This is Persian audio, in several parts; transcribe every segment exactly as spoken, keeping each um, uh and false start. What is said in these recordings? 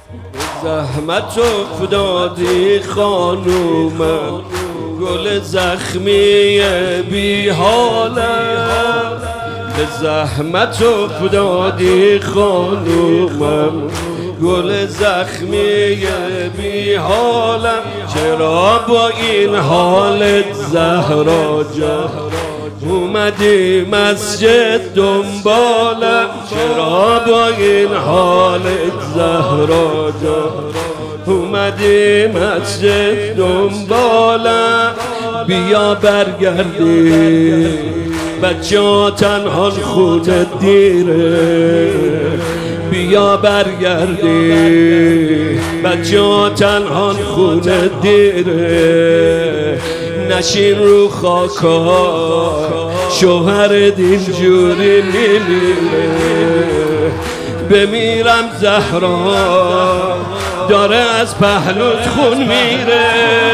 زحمت افتادی خانومم، گل زخمی بی حالم. به زحمت افتادی خانومم، گل زخمی بی حالم. چرا با این حالت زهرا جان اومدی مسجد دنبالم؟ چرا با این حالت زهرا جان اومدی مسجد دنبالم؟ بیا برگردی بچه ها تنها خونه دیره، بیا برگردی بچه ها تنها خونه دیره. نشین رو خاکا شوهرت اینجوری میمیره. بمیرم زهرا داره از پهلوت خون میره.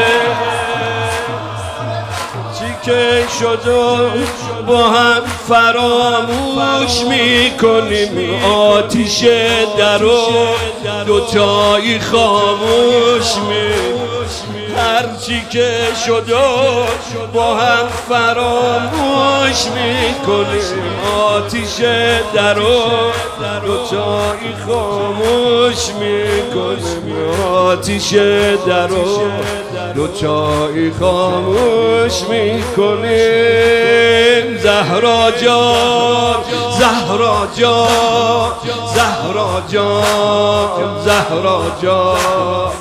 چی که شد با هم فراموش میکنیم، آتیش درو دوتایی خاموش میکنیم. هرچی که شد با هم فراموش میکنیم، آتیش درو دوتایی خاموش میکنیم. آتیش درو دوتایی خاموش میکنیم. زهرا جان زهرا جان زهرا جان زهرا جان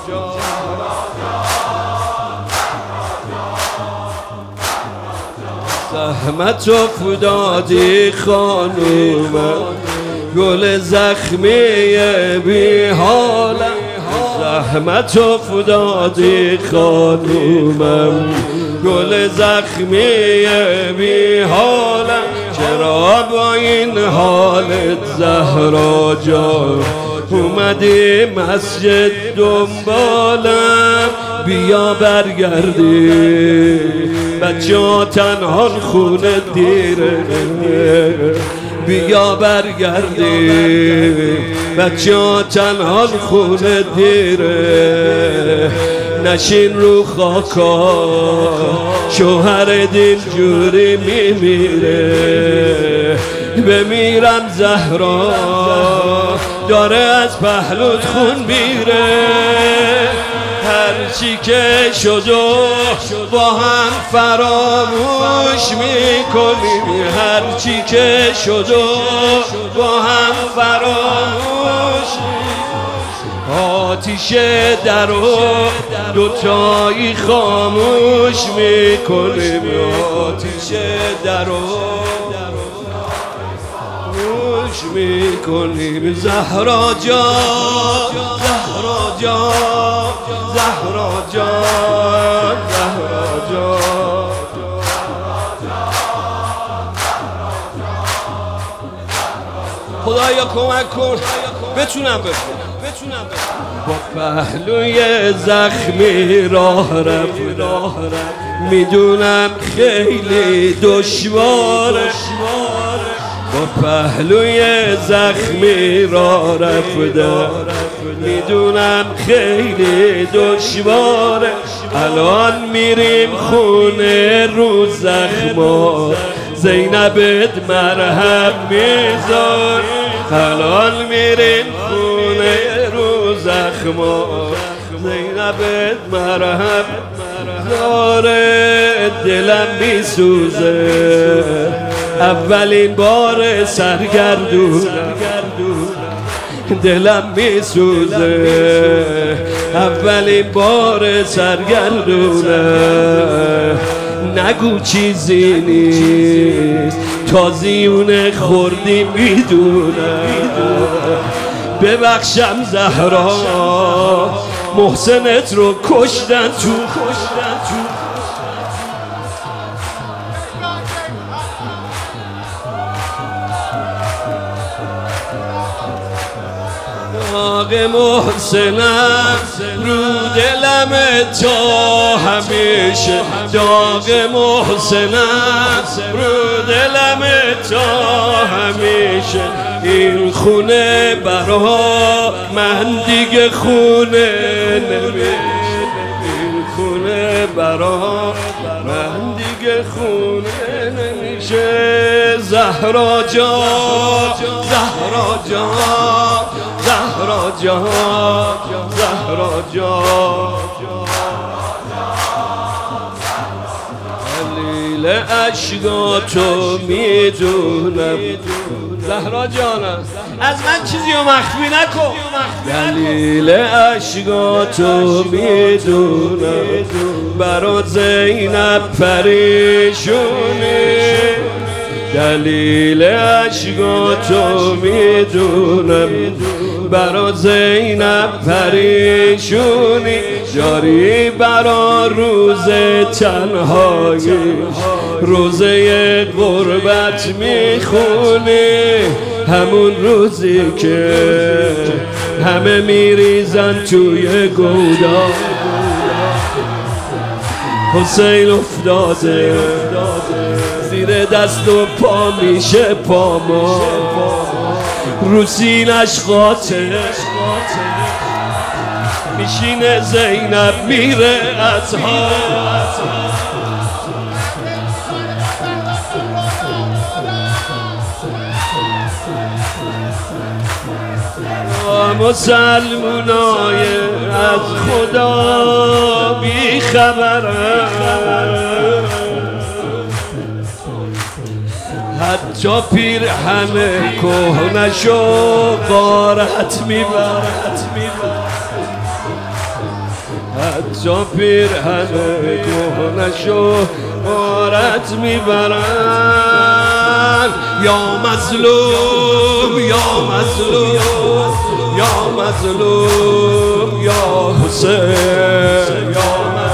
زحمت افتادی خانومم، گل زخمی بی حالم. زحمت افتادی خانومم، گل زخمی بی حالم. چرا با این حالت زهرا جان اومدی مسجد دنبالم؟ بیا برگردی بچه ها تنها خونه دیره، بیا برگردی بچه ها تنها خونه دیره. نشین رو خاکا شوهرت اینجوری میمیره. بمیرم زهرا داره از پهلوت خون میره. هرچی که شد با هم فراموش میکنیم، هرچی که شد با هم فراموش. آتیش درو دوتایی خاموش میکنیم، آتیش درو خاموش میکنیم. زهرا جان زهرا جان زهرا جان زهرا جان خدایا کمک کن بتونم بخونم بتونم با پهلوی زخمی راه رفت. میدونم خیلی دشواره، با پهلوی زخمی راه رفتم. میدونم خیلی دشواره. الان میریم خونه رو زخما، زینبت مرهم میذار. الان میریم خونه رو زخما، زینبت مرهم داره. دلم میسوزه اولین بار سرگردونم، دلم میسوزه اولین بار سرگردونم. نگو چیزی نیست تازیونه خوردی میدونم. ببخشم زهرا محسنت رو کشتن تو کشتن تو داغ محسنم رو دلم تا همیشه، داغ محسنم رو دلم تا همیشه. این خونه برا من دیگه خونه نمیشه، این خونه برا من دیگه خونه نمیشه. زهرا جان، زهرا جان، زهرا جان، زهرا جان، دلیل اشکاتو میدونم. زهرا جانم از من چیزی رو مخفی نکن. دلیل اشکاتو میدونم، برا زینب پریشونی. دلیل اشکاتو میدونم، برا زینب پریشونی. جاری برا روز تنهایی، روزه غربت میخونی. همون روزی که همه میریزن توی گودا، حسین افتاده زیر دست و پا میشه پاما، رو سینش قاطع میشینه زینب میره از ها. مسلمونای از خدا بی خبرن، حتی پیرهن کهنشو غارت میبرد، حتی پیرهن کهنشو غارت میبرن. یا مظلوم، یا مظلوم، یا مظلوم، یا حسین، یا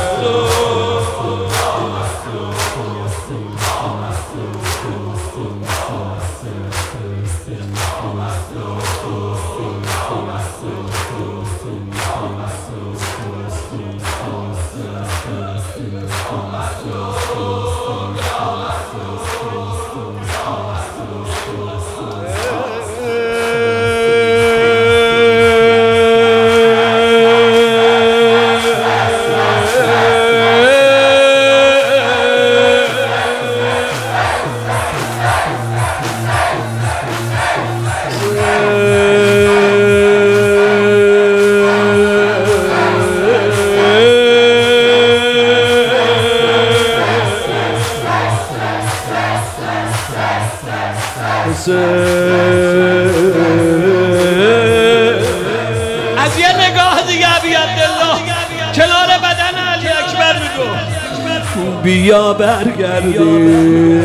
از یه نگاه دیگه بیعبدالله کنار بدن علی اکبر میگو بیا برگردی،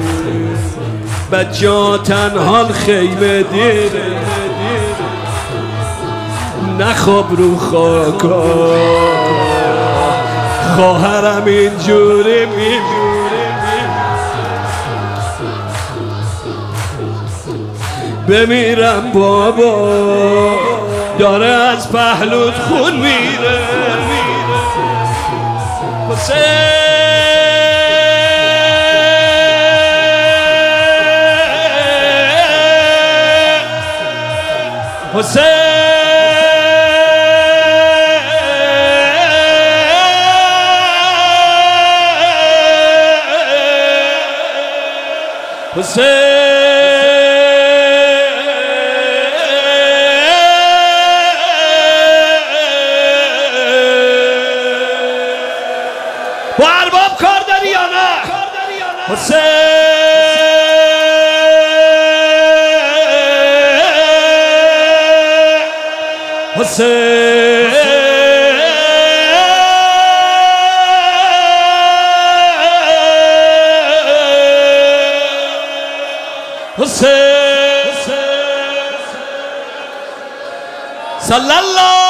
بچه تنها خیمه دیره، نخواب رو خاکا، خواهرم اینجوری میبینه. بمیرم بابا، داره از پهلوت خون میره. حسین حسین حسین با ارباب کار داری یا نه؟ حسین حسین حسین صلی الله